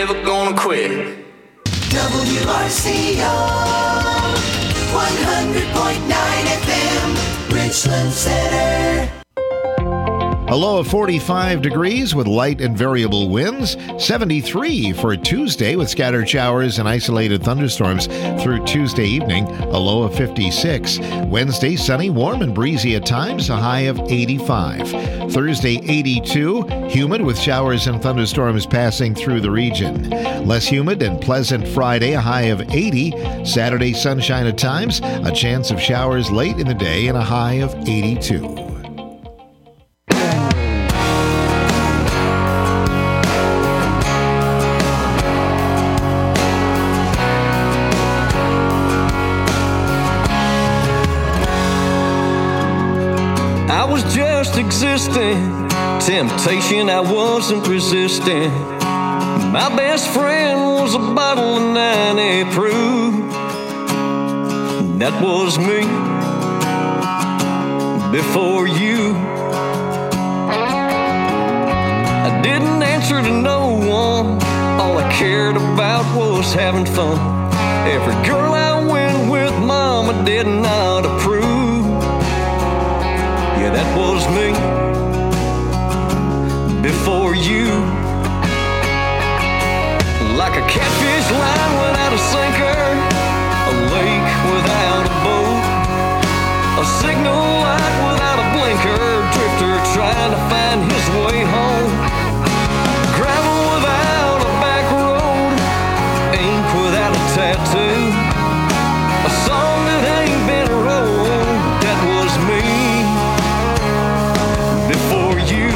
never gonna quit. WRCO 100.9 FM, Richland Center. A low of 45 degrees with light and variable winds. 73 for Tuesday with scattered showers and isolated thunderstorms through Tuesday evening. A low of 56. Wednesday, sunny, warm and breezy at times. A high of 85. Thursday, 82. Humid with showers and thunderstorms passing through the region. Less humid and pleasant Friday. A high of 80. Saturday, sunshine at times. A chance of showers late in the day and a high of 82. Just existing, temptation I wasn't resisting. My best friend was a bottle of 90 proof. That was me before you. I didn't answer to no one. All I cared about was having fun. Every girl I went with, mama did not approve. Yeah, that was me before you. Like a catfish line without a sinker, a lake without a boat, a signal light without a blinker, drifter trying to find his way home, gravel without a back road, ink without a tattoo, a song that ain't been wrote. That was me before you.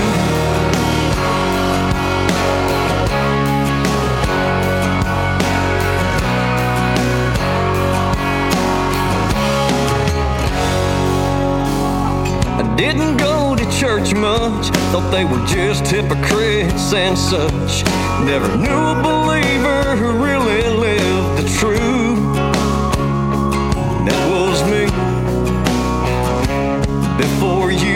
I didn't go to church much, thought they were just hypocrites and such. Never knew a believer who really lived the truth. That was me before you.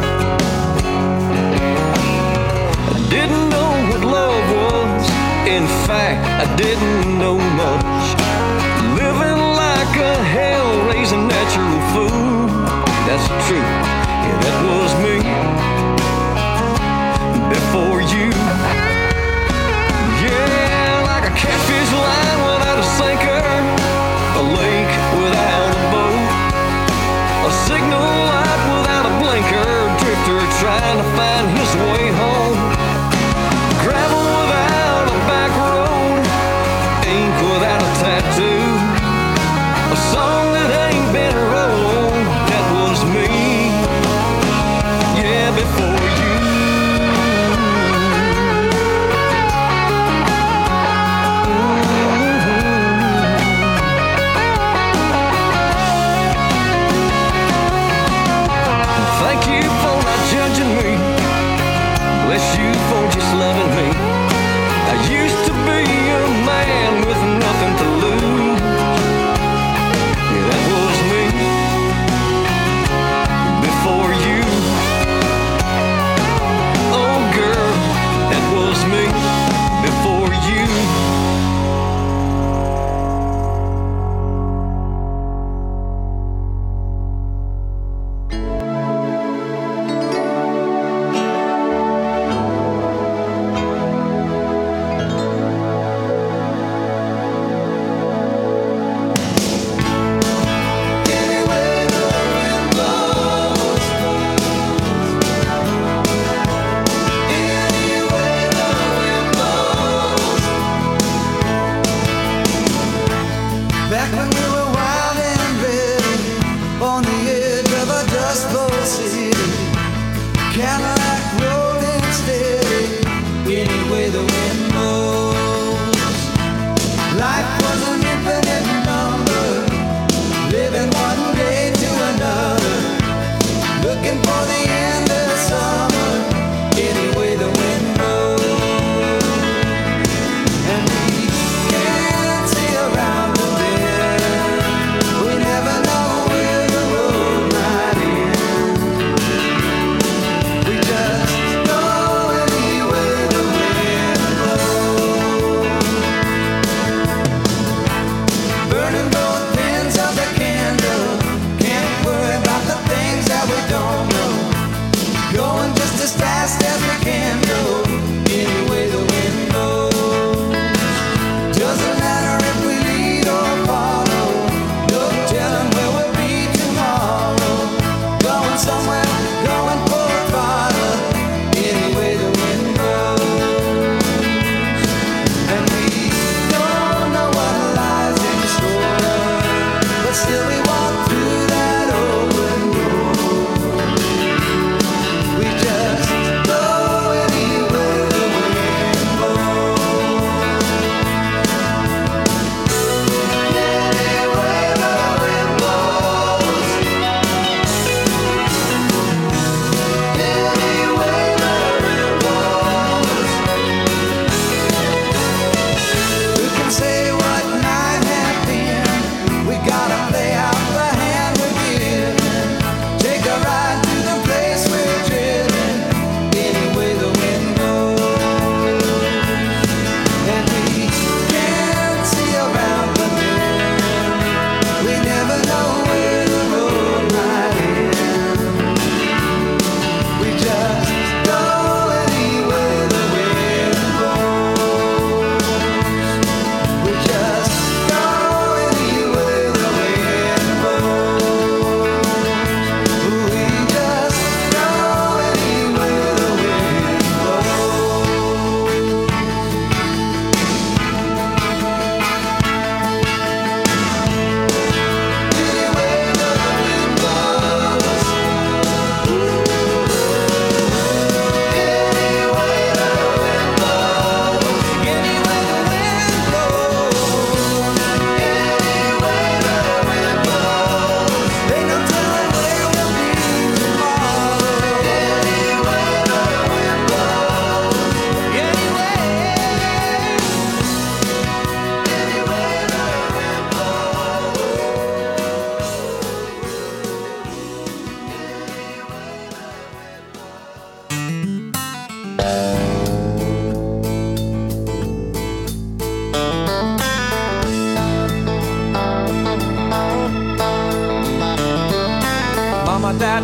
Didn't know what love was. In fact, I didn't know much. Living like a hell-raising natural fool. That's the truth. Yeah, that was me before you. Yeah, like a catfish line without a sinker, a lake without a boat, a signal light without a blinker, drifter trying to find his way home, gravel without a back road, ink without a tattoo, a song that ain't been wrote. That was me, yeah, before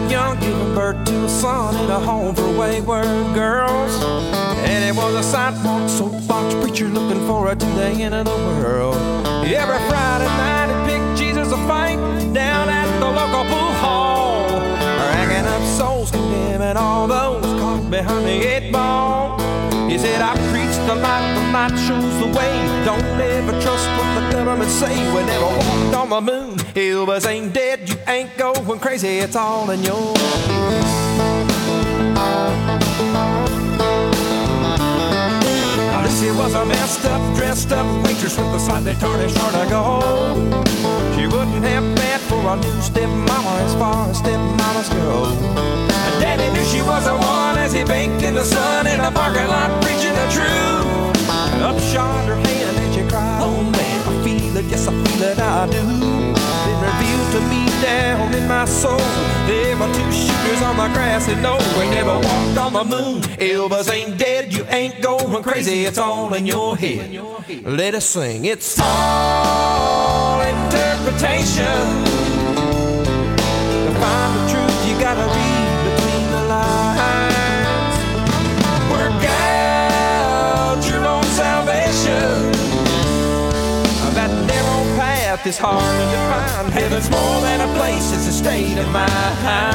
young, giving birth to a son in a home for wayward girls. And it was a sidewalk soapbox preacher looking forward to the end of the world. Every Friday night he picked Jesus a fight down at the local pool hall, racking up souls, condemning all those caught behind the 8 ball. He said, I preach the light shows the way. Don't ever trust what the government say. We never walked on the moon. Elvis ain't dead, you ain't going crazy. It's all in your head. She was a messed up, dressed up waitress with a slightly tarnished heart of gold. She wouldn't have bad for a new stepmama as far as stepmamas go. And Daddy knew she was the one as he baked in the sun in a parking lot preaching the truth. Upshot her hand and she cried, oh man, I feel it, yes I feel it, I do. Then revealed to me down in my soul, there were 2 shooters on the grassy knoll. We never walked on the moon. Elvis ain't dead, you ain't going crazy. It's all in your head. Let us sing. It's all interpretation. To find the truth, you gotta read between the lines. Work out your own salvation. That narrow path is hard to define. Heaven's more than a place, it's a state of mind.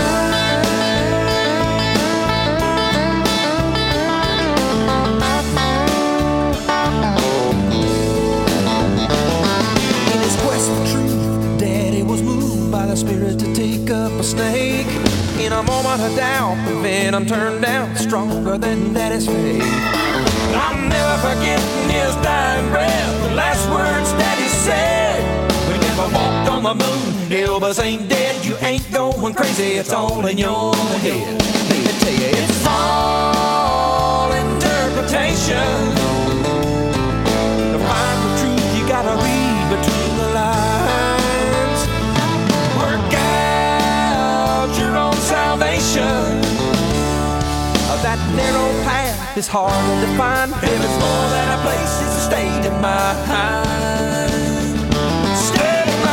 In his quest for truth, Daddy was moved by the Spirit to take up a snake. In a moment of doubt, the venom turned down, stronger than Daddy's faith. I'll never forget his dying breath, the last words Daddy said. We never walked on the moon. Elvis ain't dead, you ain't going crazy. It's all in your head. Let me tell you, it's all interpretation. To find the truth, you gotta read between the lines. Work out your own salvation. That narrow path is hard to define. Heaven's more than a place, it's a state of mind. State of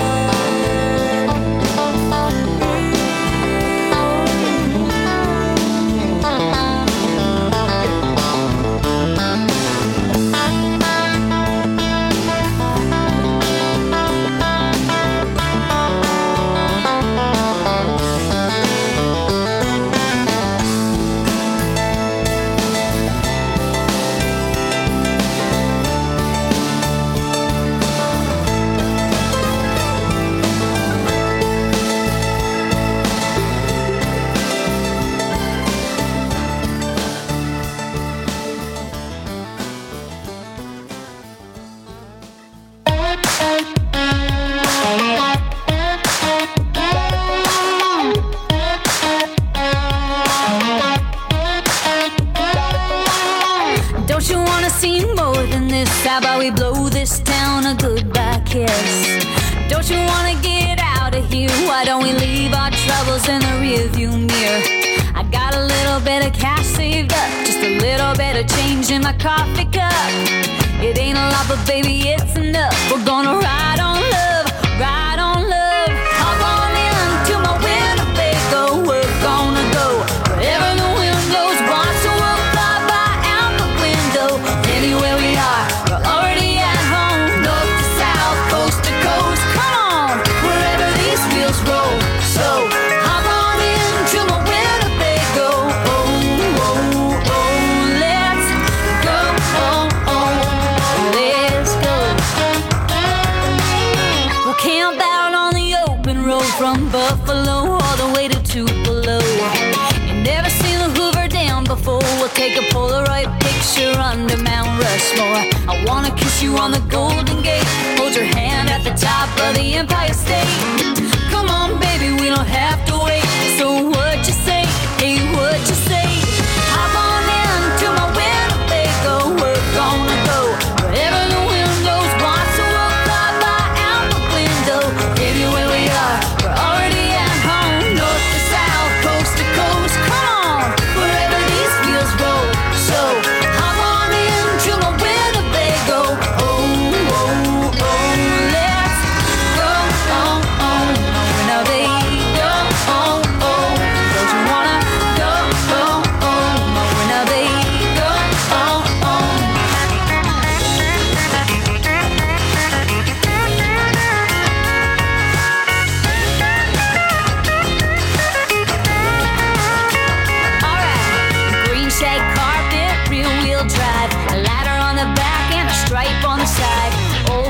How about we blow this town a goodbye kiss? Don't you wanna get out of here? Why don't we leave our troubles in the rearview mirror? I got a little bit of cash saved up, just a little bit of change in my coffee cup. It ain't a lot, but baby, it's enough. We're gonna ride on love, ride on love. Hop on in to my Winnebago. We're gonna go wherever the wind blows. Watch the world fly by out the window. Anywhere we are, we're already at home. North to south, coast to coast. Come on, wherever these wheels roll. So hop on in to my Winnebago. Oh, oh, oh, let's go. Oh, oh, let's go. We'll camp out on the open road from Buffalo all the way to Tupelo. You never seen the Hoover Dam before. We'll take a Polaroid picture under Mount Rushmore. I wanna kiss you on the Golden Gate, hold your hand at the top of the Empire State. Come on, baby, we don't have to wait. So what you say? Hey, what you say? Hop on in to my Winnebago. We're gonna go wherever the wind blows. Watch the world fly by out the window. Anywhere we are, we're already at home. North to south, coast to coast. Come on, wherever these wheels roll. So hop on in to my Winnebago. Oh, oh, oh, let's go. Oh, oh.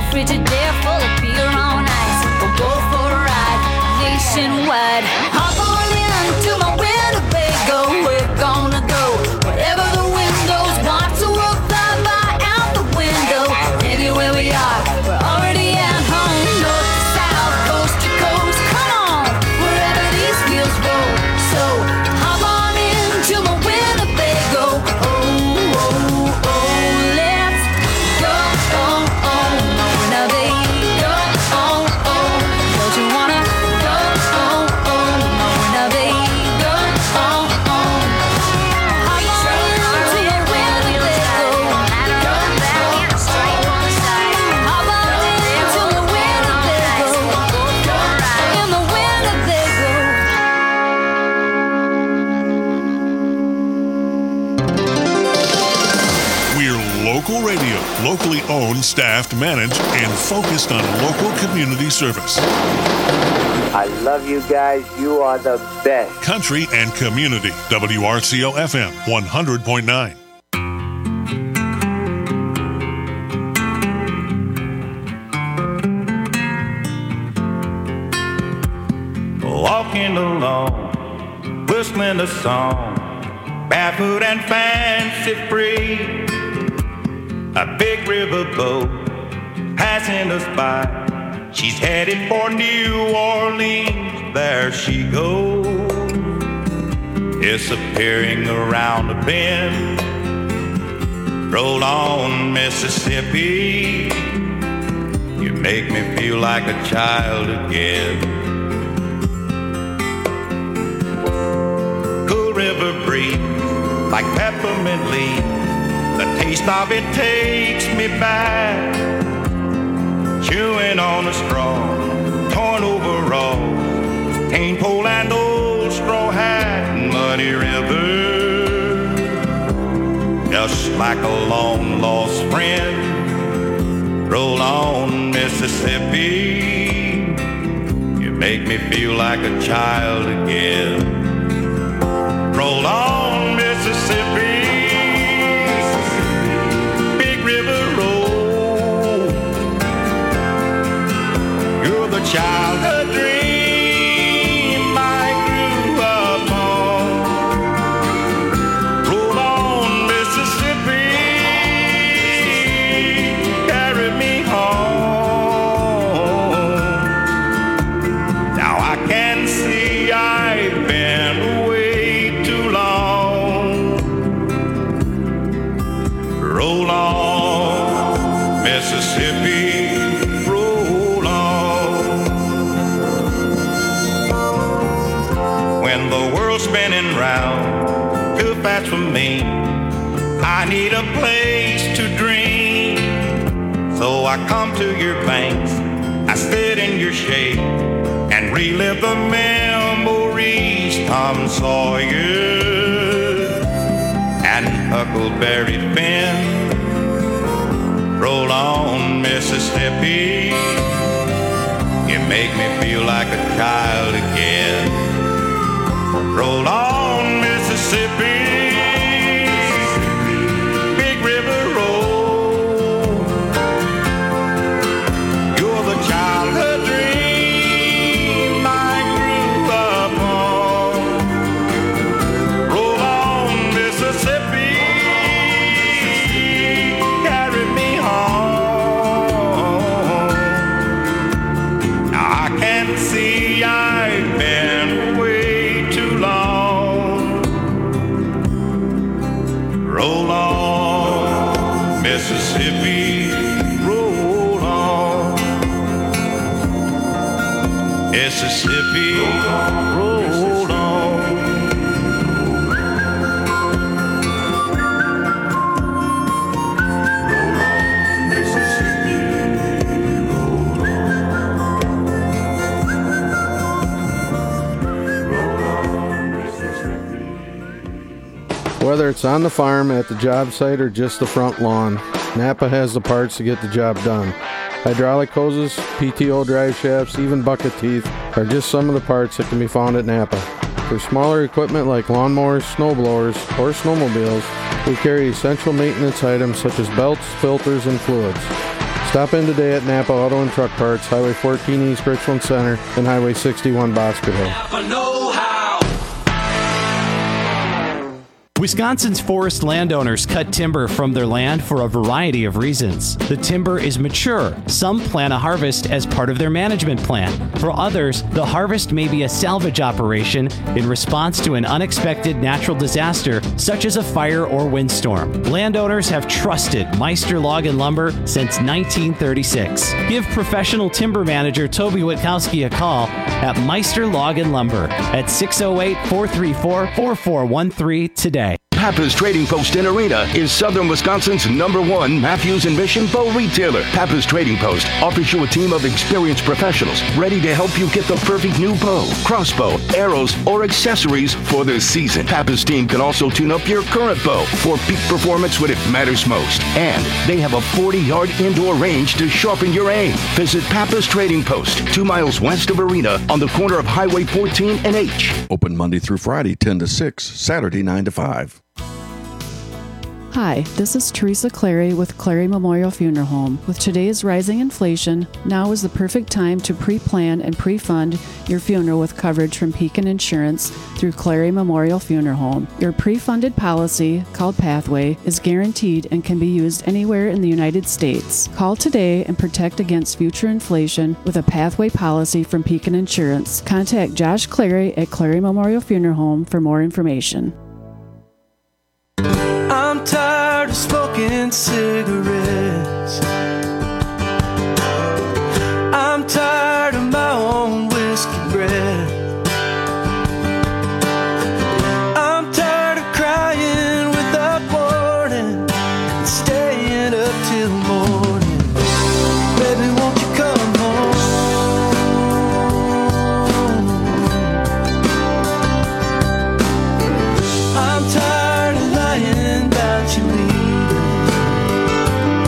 Frigidaire full of beer on ice. We'll go for a ride nationwide. Hop on into my Winnebago. We're gonna go wherever the wind goes. Watch the world fly by out the window. Anywhere we are, we're already at home. North to south, coast to coast. Come on, wherever these wheels roll. So hop on into my Winnebago. Oh, oh, oh, let's go. Oh, oh, Winnebago. Oh, oh, don't you wanna go? Oh, oh, Winnebago. Oh, oh, hop on into my Winnebago. Hop on into my Winnebago. In the Winnebago. We're local radio, locally owned, staffed, managed, and focused on local community service. I love you guys. You are the best. Country and community. WRCO FM 100.9. Walking along, whistling a song, barefoot and fancy free. A big river boat passing us by. She's headed for New Orleans. There she goes, disappearing around a bend. Roll on, Mississippi. You make me feel like a child again. Cool river breeze, like peppermint leaves. The taste of it takes me back. Chewing on a straw, torn overalls, cane pole and old straw hat. Muddy river, just like a long lost friend. Roll on, Mississippi. You make me feel like a child again. Roll on, Mississippi. Childhood dream I grew up on. Roll on, Mississippi, carry me home. Now I can see I've been away too long. Roll on, Mississippi. Spinning round too fast for me. I need a place to dream. So I come to your banks, I sit in your shade and relive the memories. Tom Sawyer and Huckleberry Finn. Roll on, Mississippi. You make me feel like a child again. Roll on, Mississippi, big river roll. You're the childhood dream I grew up on. Roll on, Mississippi, carry me home. Now I can see I've been away. Roll on, Mississippi, roll on. Mississippi, roll on. Whether it's on the farm, at the job site, or just the front lawn, Napa has the parts to get the job done. Hydraulic hoses, PTO drive shafts, even bucket teeth are just some of the parts that can be found at Napa. For smaller equipment like lawnmowers, snowblowers, or snowmobiles, we carry essential maintenance items such as belts, filters, and fluids. Stop in today at Napa Auto and Truck Parts, Highway 14 East Richland Center, and Highway 61 Bosqueville. Napa know-how. Wisconsin's forest landowners cut timber from their land for a variety of reasons. The timber is mature. Some plan a harvest as part of their management plan. For others, the harvest may be a salvage operation in response to an unexpected natural disaster, such as a fire or windstorm. Landowners have trusted Meister Log and Lumber since 1936. Give professional timber manager Toby Witkowski a call at Meister Log and Lumber at 608-434-4413 today. Pappas Trading Post in Arena is Southern Wisconsin's #1 Matthews and Mission bow retailer. Pappas Trading Post offers you a team of experienced professionals ready to help you get the perfect new bow, crossbow, arrows, or accessories for the season. Pappas team can also tune up your current bow for peak performance when it matters most. And they have a 40-yard indoor range to sharpen your aim. Visit Pappas Trading Post, 2 miles west of Arena on the corner of Highway 14 and H. Open Monday through Friday, 10 to 6, Saturday, 9 to 5. Hi, this is Teresa Clary with Clary Memorial Funeral Home. With today's rising inflation, now is the perfect time to pre-plan and pre-fund your funeral with coverage from Pekin Insurance through Clary Memorial Funeral Home. Your pre-funded policy, called Pathway, is guaranteed and can be used anywhere in the United States. Call today and protect against future inflation with a Pathway policy from Pekin Insurance. Contact Josh Clary at Clary Memorial Funeral Home for more information. I'm tired of smoking cigarettes. I'm tired of my own whiskey breath. I'm tired of crying without warning and staying up till morning. Baby, won't you come home? I'm tired of lying about you leaving.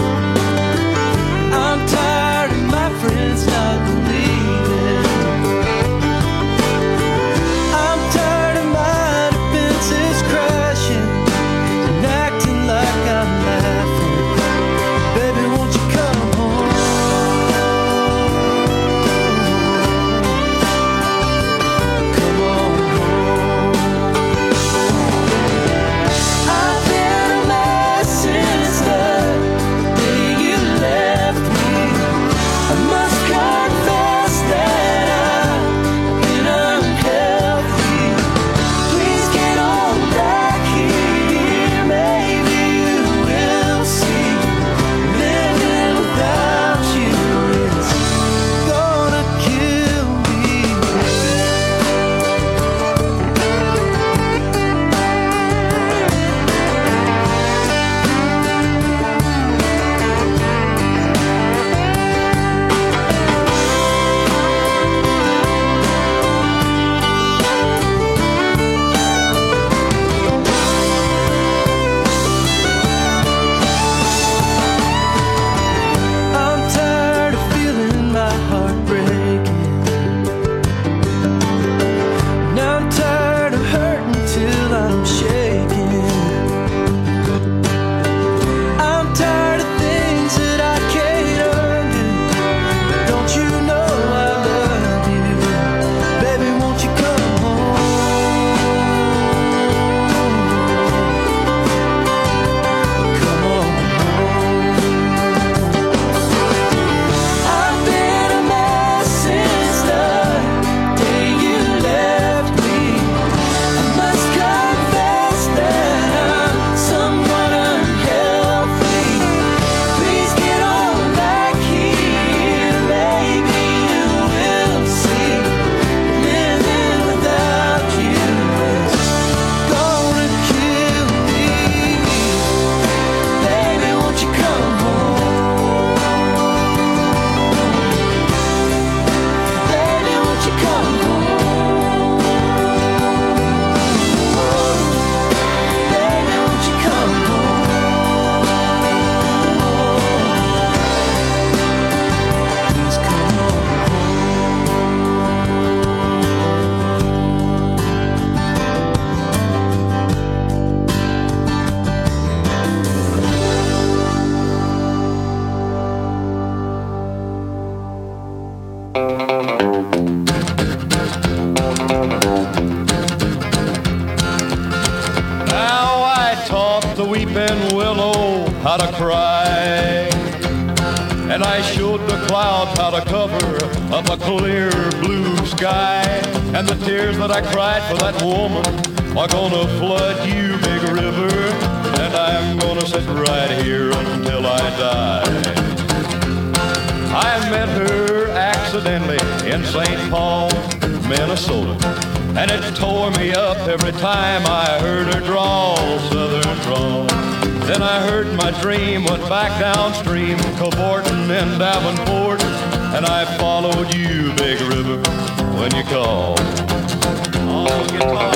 how to cry. And I showed the clouds how to cover up a clear blue sky. And the tears that I cried for that woman are gonna flood you, big river. And I'm gonna sit right here until I die. I met her accidentally in St. Paul, Minnesota, and it tore me up every time I heard her drawl, southern drawl. Then I heard my dream went back downstream, cavorting in Davenport, and I followed you, big river, when you called. Oh, guitar.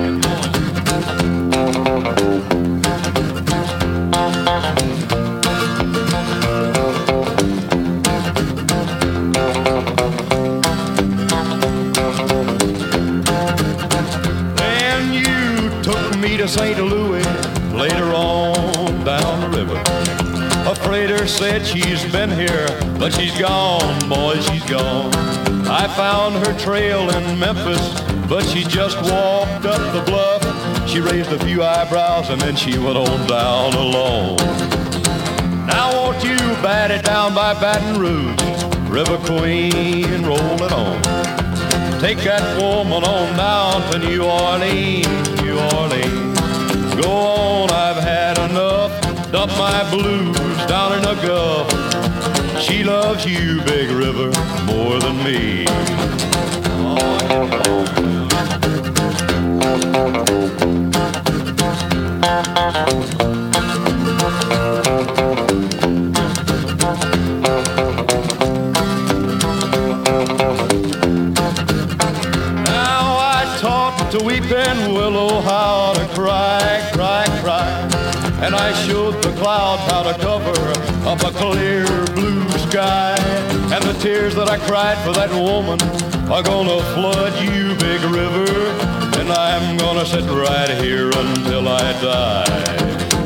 Then you took me to St. Louis, later on down the river. A freighter said she's been here, but she's gone, boy, she's gone. I found her trail in Memphis, but she just walked up the bluff. She raised a few eyebrows and then she went on down alone. Now won't you bat it down by Baton Rouge, River Queen, roll it on. Take that woman on down to New Orleans, New Orleans. Go on, I've had enough. Dump my blues down in the Gulf. She loves you, big river, more than me. Now I taught to weeping willow how to cry, cry, cry. And I showed the clouds how to cover up a clear blue sky. And the tears that I cried for that woman are gonna flood you, big river. And I'm gonna sit right here until I die.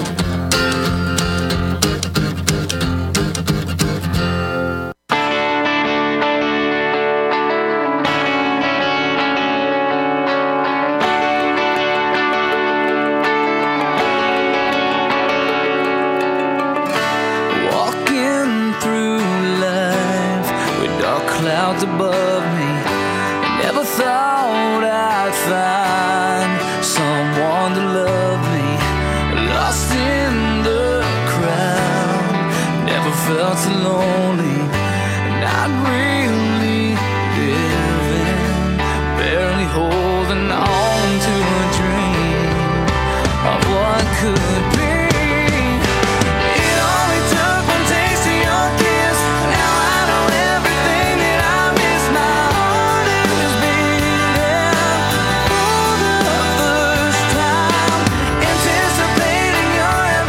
Clouds above me. Never thought I'd find someone to love me. Lost in the crowd, never felt so lonely. Not really living, barely holding on to a dream of what could be.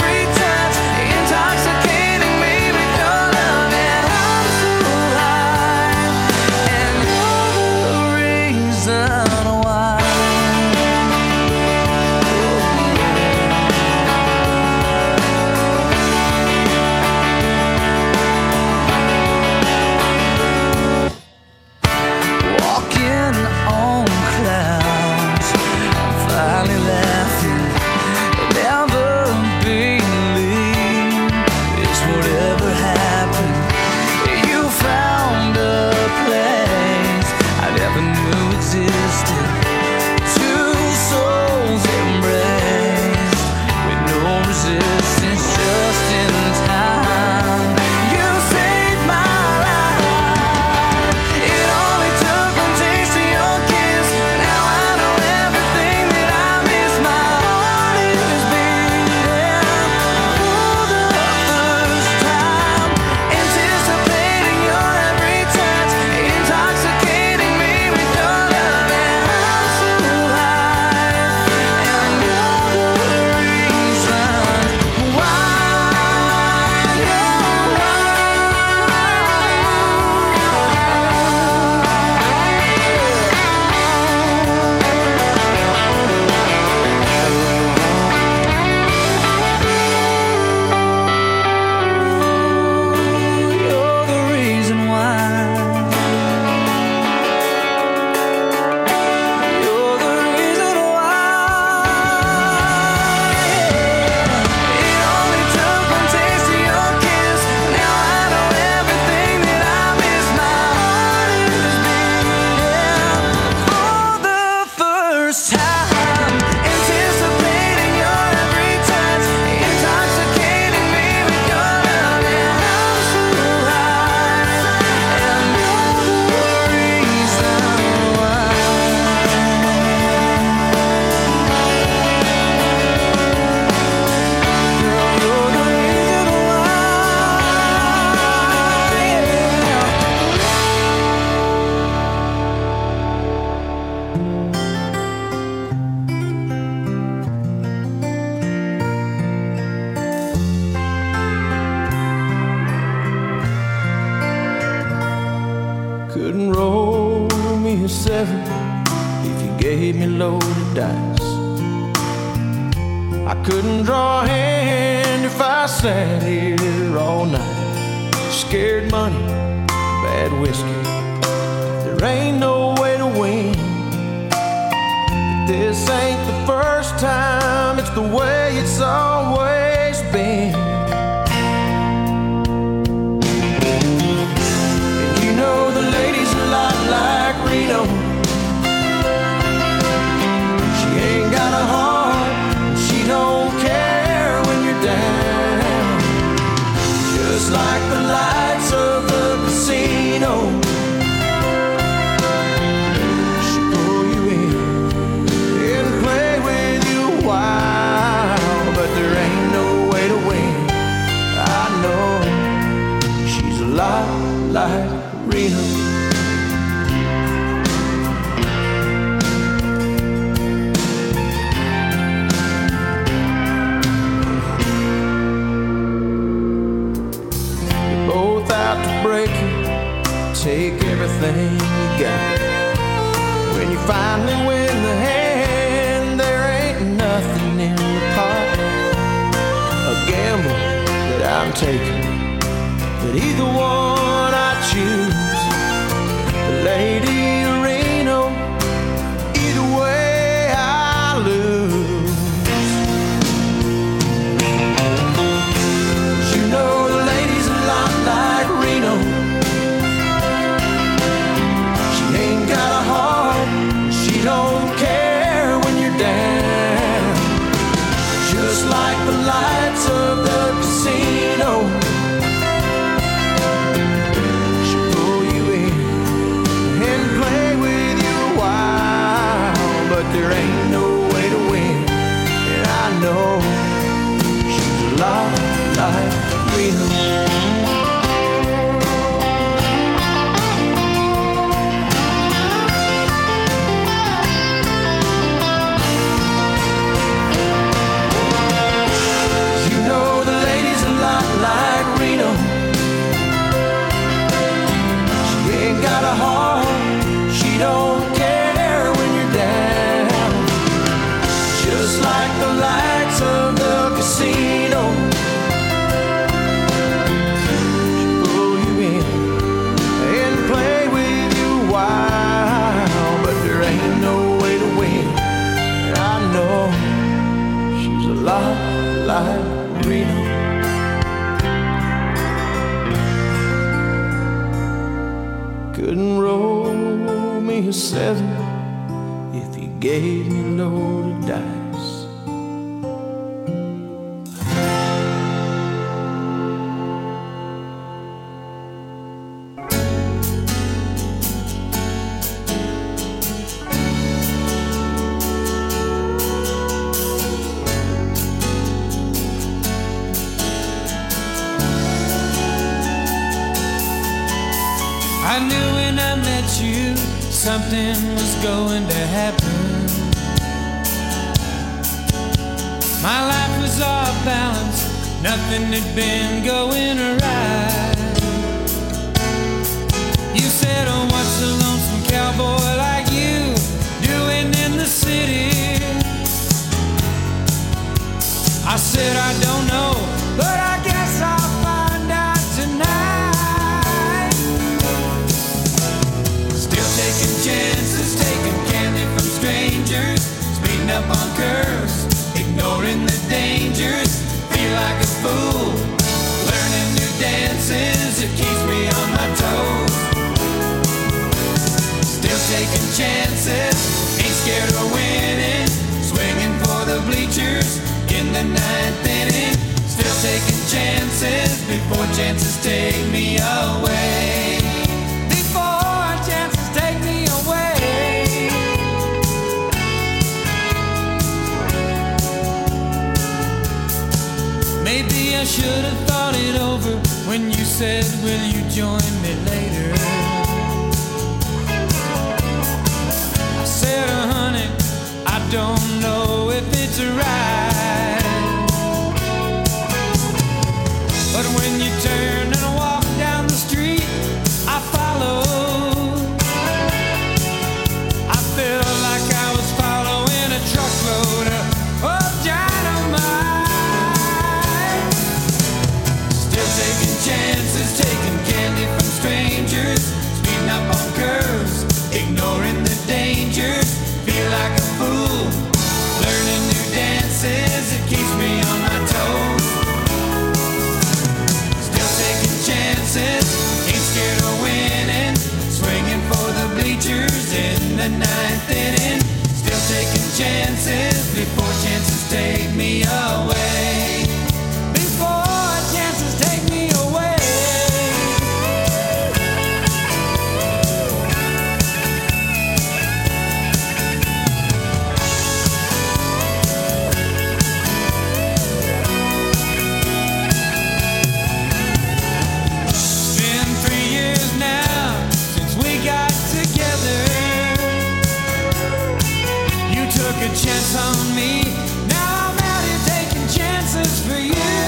High 7 if you gave me loaded dice. I couldn't draw a hand if I sat here all night. Scared money, bad whiskey, there ain't no way to win. But this ain't the first time, it's the way it's always been. And you know the lady's a lot like Reno. She ain't got a heart, she don't care when you're down. Just like the lights of the casino, she pull you in and play with you a while. But there ain't no way to win. I know she's a lot like Reno. Take everything you got. When you finally win the hand, there ain't nothing in the pot. A gamble that I'm taking, but either one I choose. The Lady of Reno, either way I lose. You know the lady's a lot like Reno. Got a heart, she don't care when you're down. Just like the lights of the casino, she'll pull you in and play with you a while. But there ain't no way to win, and I know she's a lot like Reno. Got a heart, she don't care when you're down. Just like the lights of the casino, she'll pull you in and play with you a while. But there ain't no way to win, and I know she's a lot like Reno. Couldn't roll me a 7 if you gave me loaded dice. I knew when I met you something was going to happen. My life was off balance, nothing had been going right. You said, oh, what's a lonesome cowboy like you doing in the city? I said, I don't know, but I guess I'll find out tonight. Taking chances, taking candy from strangers, speeding up on curves, ignoring the dangers, feel like a fool, learning new dances, it keeps me on my toes. Still taking chances, ain't scared of winning, swinging for the bleachers in the 9th inning. Still taking chances before chances take me away. Take me away. Maybe I should have thought it over when you said, will you join me later? I said, honey, I don't know if it's right. But when you turned and walked down the street, I followed. scared of winning, swinging for the bleachers in the ninth inning. Still taking chances before chances take me away. Before chances take me away. It's been 3 years now since we got together. You took a chance on me. Now I'm out here taking chances for you.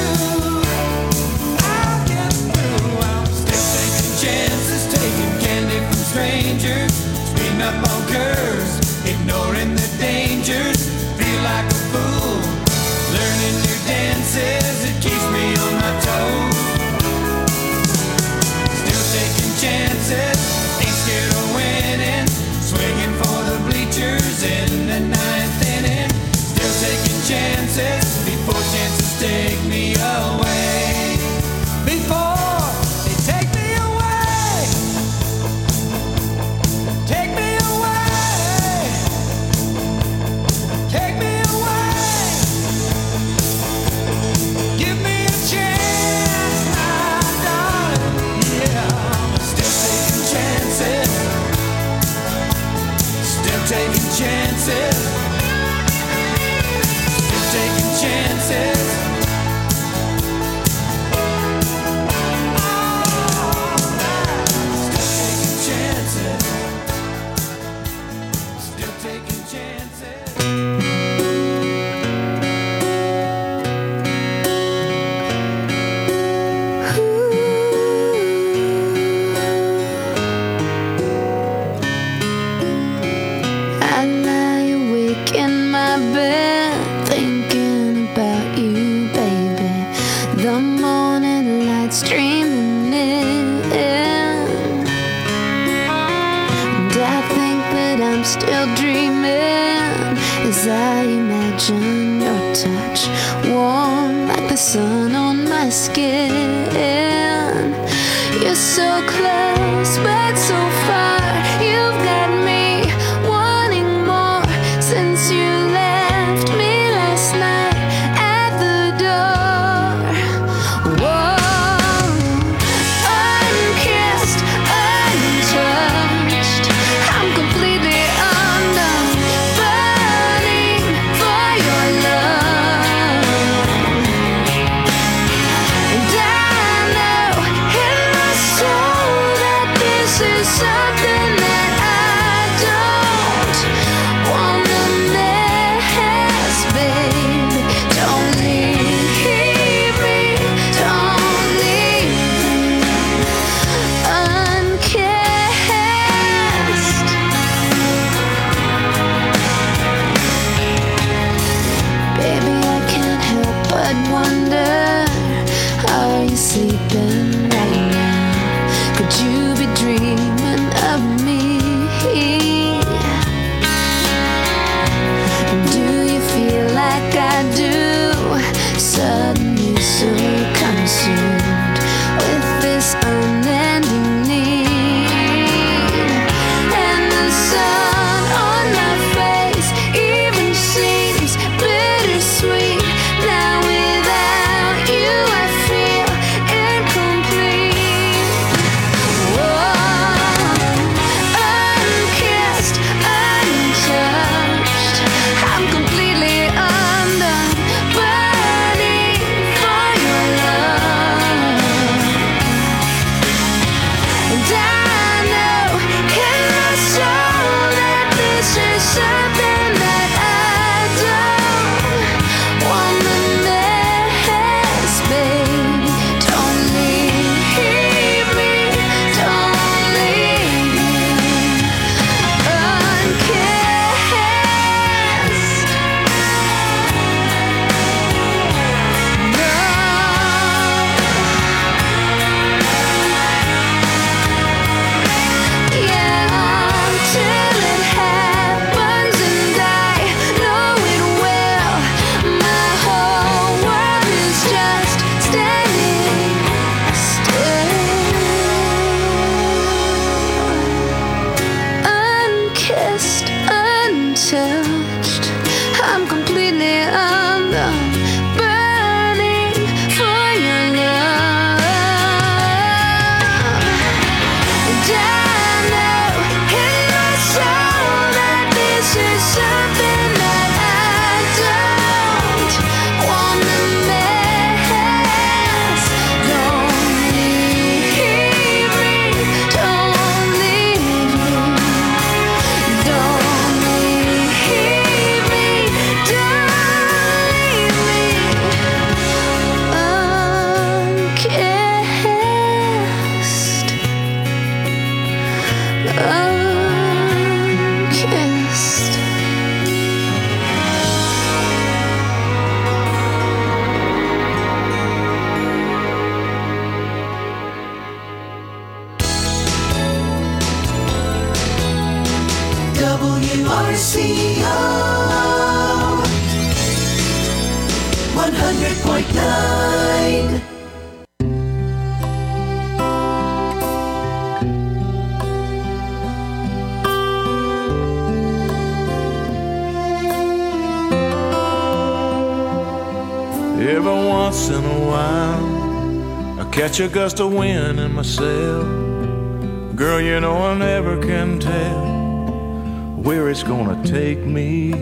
I'll get through. I'm still taking chances, taking candy from strangers, speeding up on curves, ignoring the dangers. Feel like a fool, learning new dances. It keeps me on my toes. Still taking chances, ain't scared of winning, swinging for the bleachers in the ninth inning. Still taking chances before chances take me away. Before they take me away. Take me away. Take me away. Give me a chance, my darling. Yeah, I'm still taking chances. Still taking chances. Still taking chances. Still taking chances. Still taking chances. I lie awake in my bed thinking about you, baby. The morning light streaming in, and I think that I'm still dreaming as I imagine your touch, warm like the sun on my skin. You're so close but so far. You've got me wanting more since you left me last night at the door. Whoa, unkissed, untouched, I'm completely undone, burning for your love. And I know in my soul that this is something that I don't wanna miss, baby. Don't leave me, don't leave me unkissed. Baby, I can't help but wonder, are you sleeping right now? Could you be dreaming of me? Do you feel like I do? Suddenly so consumed with this unending need, and the sun on my face even seems bittersweet. Now without you I feel incomplete. Whoa, unkissed, untouched, I'm completely undone, burning for your love. And I know in my soul that this is something that I don't wanna miss, baby. Don't leave me, don't leave me unkissed. No. RCO 100.9. Every once in a while, I catch a gust of wind in my sail. Girl, you know I never can tell where it's gonna take me.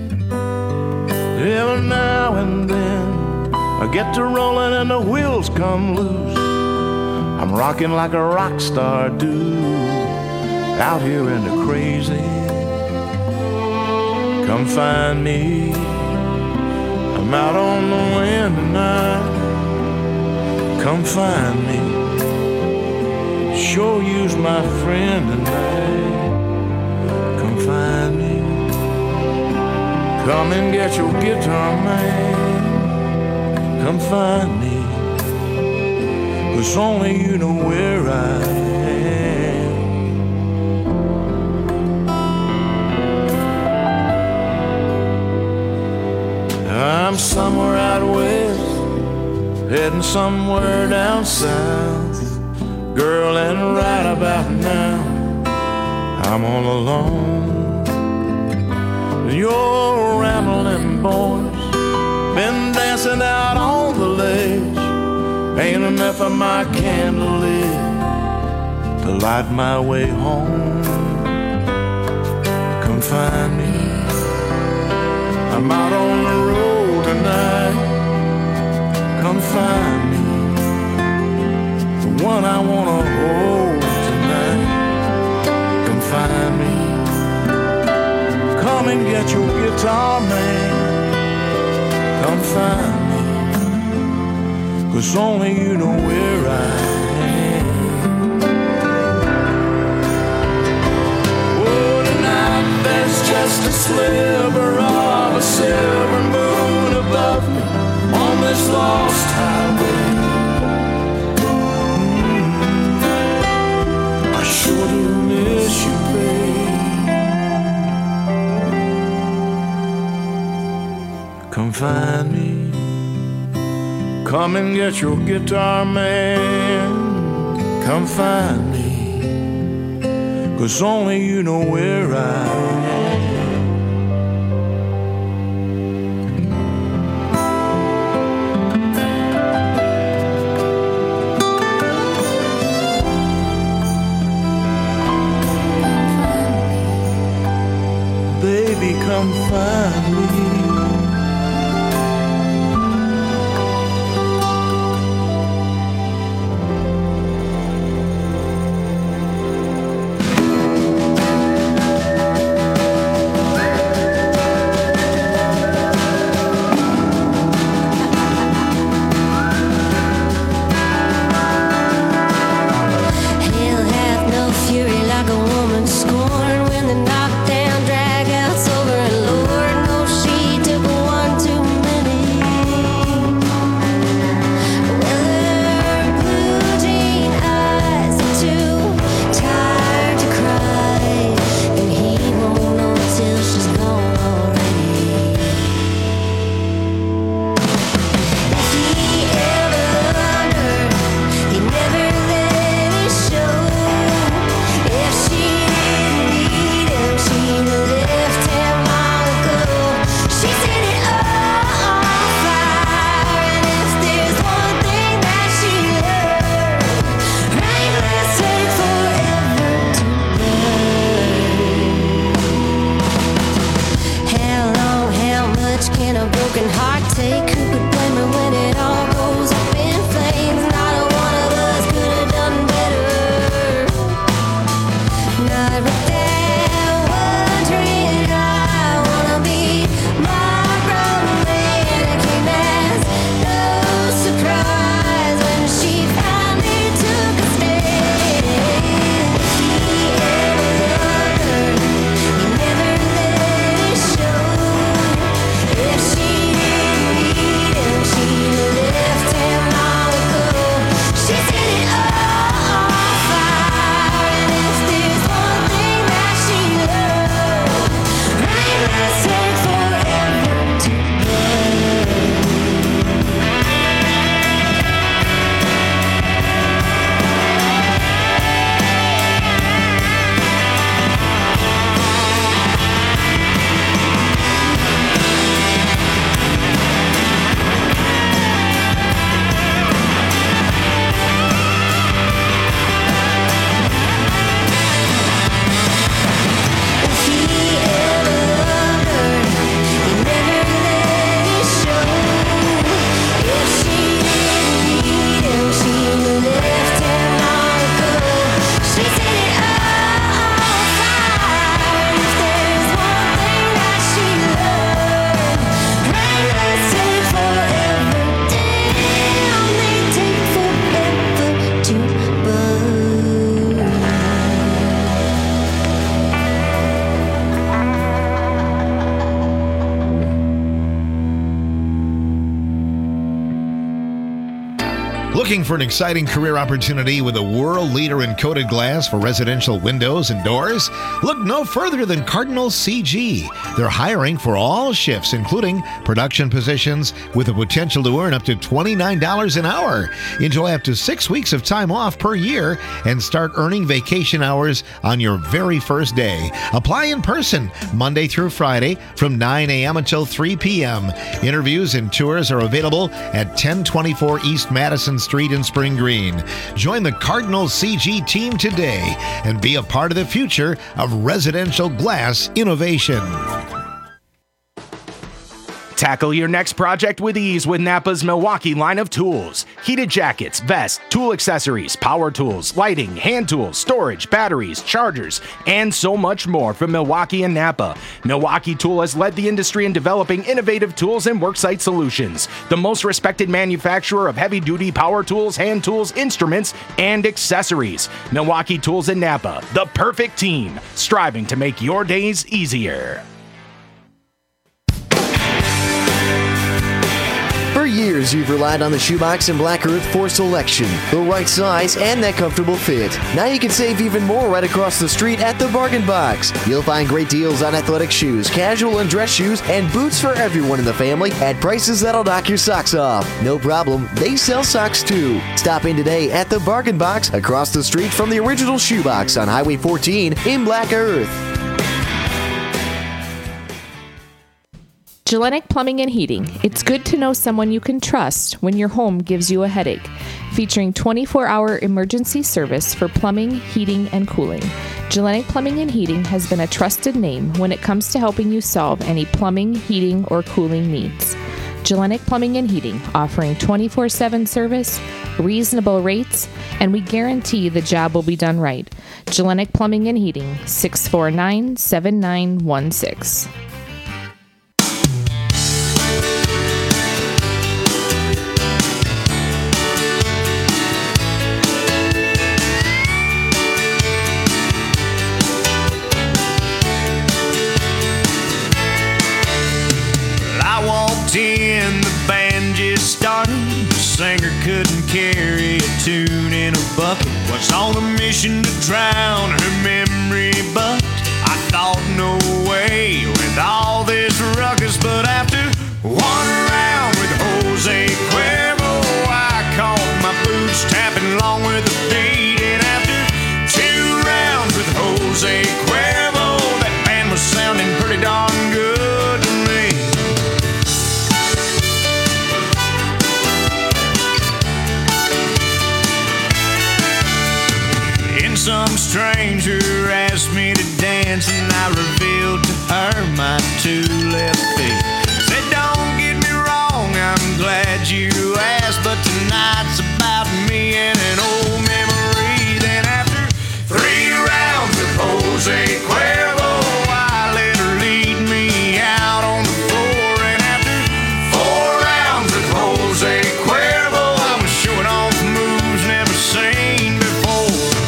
Every now and then, I get to rolling and the wheels come loose. I'm rocking like a rock star do, out here in the crazy. Come find me, I'm out on the wind tonight. Come find me, sure you's my friend tonight. Come find me, come and get your guitar, man. Come find me, 'cause only you know where I am. I'm somewhere out west, heading somewhere down south. Girl, and right about now, I'm all alone. You're rambling boys, been dancing out on the ledge. Ain't enough of my candle lit to light my way home. Come find me, I'm out on the road tonight. Come find me, the one I wanna hold tonight. Come find me, come and get your guitar, man. Come find me, 'cause only you know where I am. Oh, tonight there's just a sliver of a silver moon above me on this lost highway. I sure do miss you, babe. Come find me, come and get your guitar, man. Come find me, 'cause only you know where I am. Baby, come find me. Hell hath no fury like a woman scorned when the knockdown drag out's over, and Lord knows she Looking for an exciting career opportunity with a world leader in coated glass for residential windows and doors? Look no further than Cardinal CG. They're hiring for all shifts, including production positions, with the potential to earn up to $29 an hour. Enjoy up to 6 weeks of time off per year and start earning vacation hours on your very first day. Apply in person Monday through Friday from 9 a.m. until 3 p.m. Interviews and tours are available at 1024 East Madison Street in Spring Green. Join the Cardinal CG team today and be a part of the future of residential glass innovation. Tackle your next project with ease with Napa's Milwaukee line of tools. Heated jackets, vests, tool accessories, power tools, lighting, hand tools, storage, batteries, chargers, and so much more from Milwaukee and Napa. Milwaukee Tool has led the industry in developing innovative tools and worksite solutions. The most respected manufacturer of heavy-duty power tools, hand tools, instruments, and accessories. Milwaukee Tools and Napa, the perfect team, striving to make your days easier. For years, you've relied on the Shoebox and Black Earth for selection, the right size, and that comfortable fit. Now you can save even more right across the street at the Bargain Box. You'll find great deals on athletic shoes, casual and dress shoes, and boots for everyone in the family at prices that'll knock your socks off. No problem, they sell socks too. Stop in today at the Bargain Box across the street from the original Shoebox on Highway 14 in Black Earth. Gillenic Plumbing and Heating. It's good to know someone you can trust when your home gives you a headache. Featuring 24-hour emergency service for plumbing, heating, and cooling. Gillenic Plumbing and Heating has been a trusted name when it comes to helping you solve any plumbing, heating, or cooling needs. Gillenic Plumbing and Heating, offering 24/7 service, reasonable rates, and we guarantee the job will be done right. Gillenic Plumbing and Heating, 649-7916. In the band just started, the singer couldn't carry a tune in a bucket. Was on a mission to drown her memory, but I thought no way with all this ruckus. But after one round with Jose Cuervo, I caught my boots tapping along with the beat. And after 2 rounds with Jose Cuervo, that band was sounding pretty darn good to me. Some stranger asked me to dance, and I revealed to her my 2 left feet. Said, don't get me wrong, I'm glad you asked, but tonight's about me and an old memory. Then after 3 rounds with Jose Cuervo, I let her lead me out on the floor. And after 4 rounds with Jose Cuervo, I was showing off moves never seen before.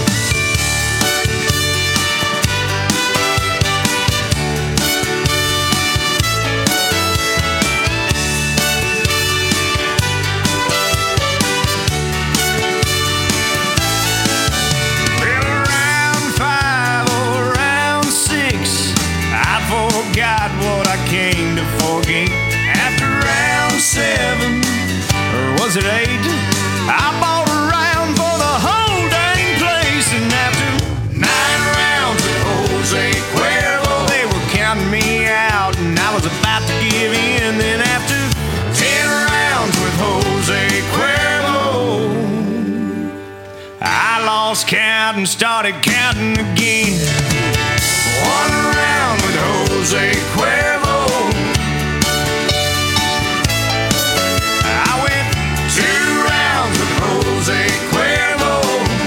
Came to forget. After round 7, or was it 8, I bought a round for the whole dang place. And after 9 rounds with Jose Cuervo, they were counting me out, and I was about to give in. Then after 10 rounds with Jose Cuervo, I lost count and started counting again. 1 round with Jose Cuervo, I went 2 rounds with Jose Cuervo,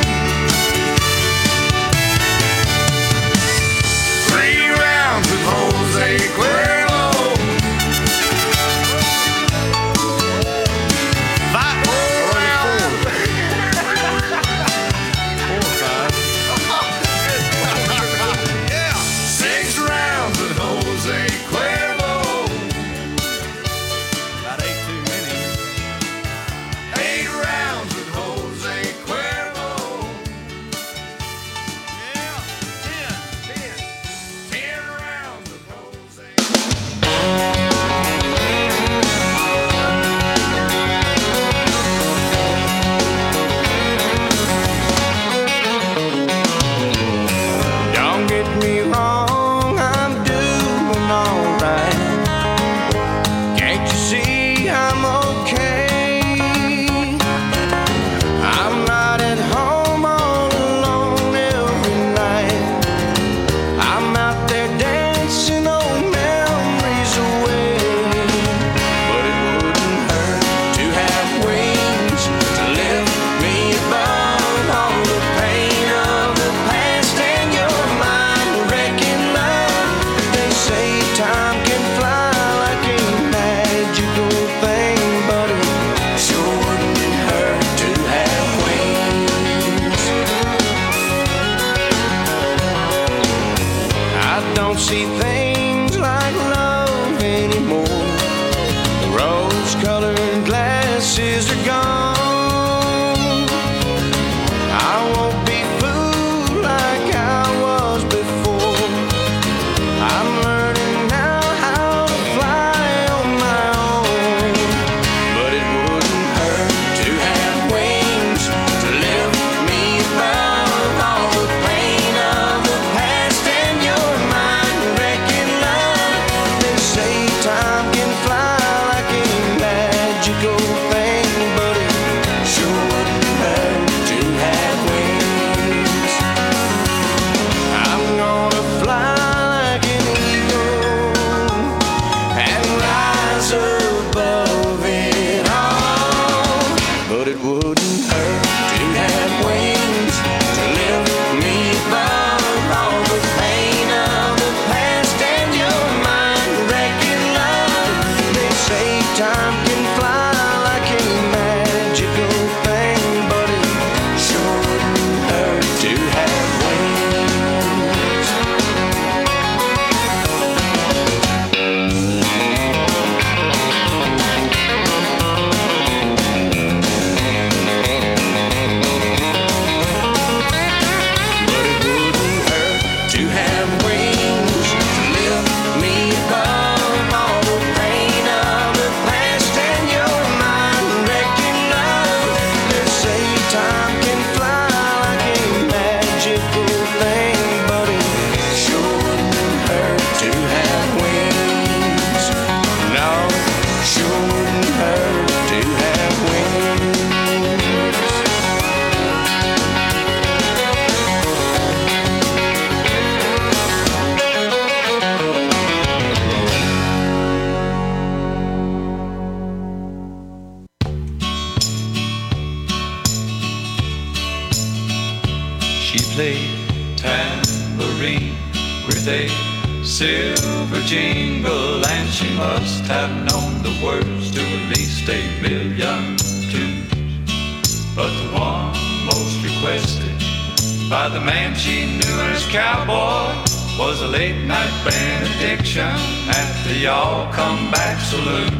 3 rounds with Jose Cuervo, 5 rounds. 4 or 5. 6 rounds with Jose Cuervo. don't see things like love anymore. The rose-colored glasses are gone. I won't be fooled like I was before. I'm learning now how to fly on my own. But it wouldn't hurt to have wings to lift me above all the pain of the past and your mind-wrecking love. They say time can fly like a magical thing, but it sure wouldn't hurt to have wings. I'm gonna fly like an eagle and rise above it all. But it wouldn't hurt to have wings to lift me above all the pain of the past and your mind-wrecking love. They say time can fly like a magical thing, but it sure wouldn't hurt to have wings. But it wouldn't hurt to have wings to lift me above all the pain of the past and your mind-wrecking love. They say time can fly like a magical thing, but it sure wouldn't hurt to have wings. No, it sure wouldn't hurt to have wings. She played tambourine with a silver jingle, and she must have known the words to at least 8,000,000 tunes. But the one most requested by the man she knew as cowboy was a late-night benediction at the Y'all Come Back Saloon.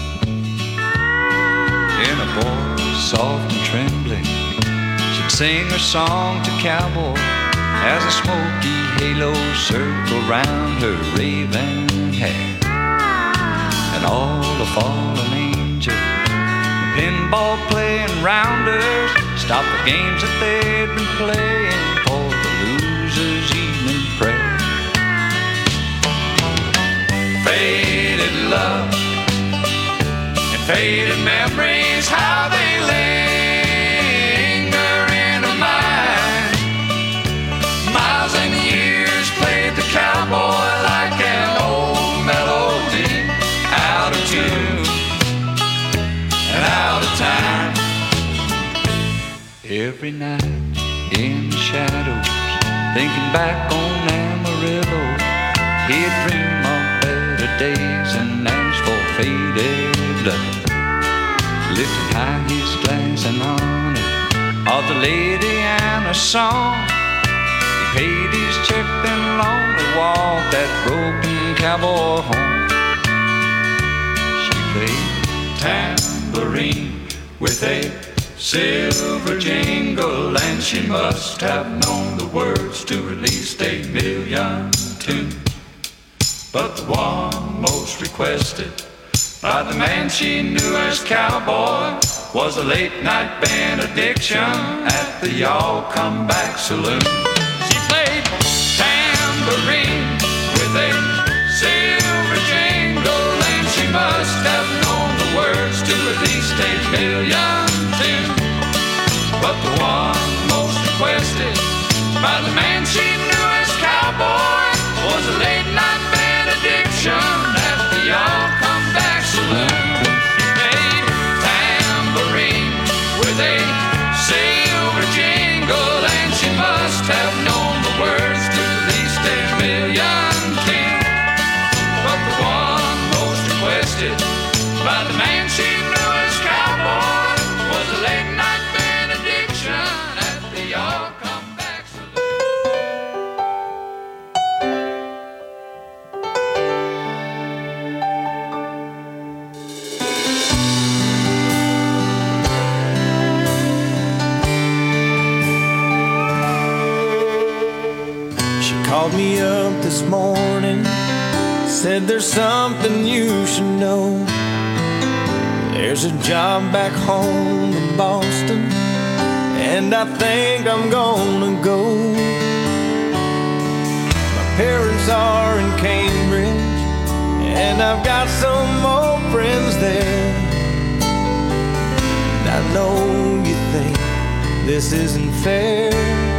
In a voice soft and trembling, she'd sing her song to cowboy as a smoky halo circled round her raven hair. And all the fallen angels, the pinball playing rounders, stopped the games that they'd been playing for the losers' evening prayer. Faded love and faded memories, how they linger in her mind. Miles and years played the cowboy like an old melody, out of tune and out of time. Every night in the shadows, thinking back on Amarillo, he'd dream of better days and ask for faded love. Lifting high his glass in honor of the lady and her song, he paid his check and lonely walked that broken cowboy home. She played tambourine with a silver jingle, and she must have known the words to at least 8,000,000 tunes. But the one most requested by the man she knew as cowboy was a late-night benediction at the Y'all Come Back Saloon. She played tambourine with a silver jingle, and she must have known the words to at least 8,000,000 tunes. But the one most requested by the man she knew as cowboy was a late-night benediction at the Y'all Come Back Saloon. She played tambourine with a silver jingle, and she must have known the words to at least 8,000,000 tunes. But the one most requested by the man she knew as cowboy was a late-night benediction at the Y'all Come Back Saloon. called me up this morning, said there's something you should know. There's a job back home in Boston, and I think I'm gonna go. My parents are in Cambridge, and I've got some old friends there. And I know you think this isn't fair,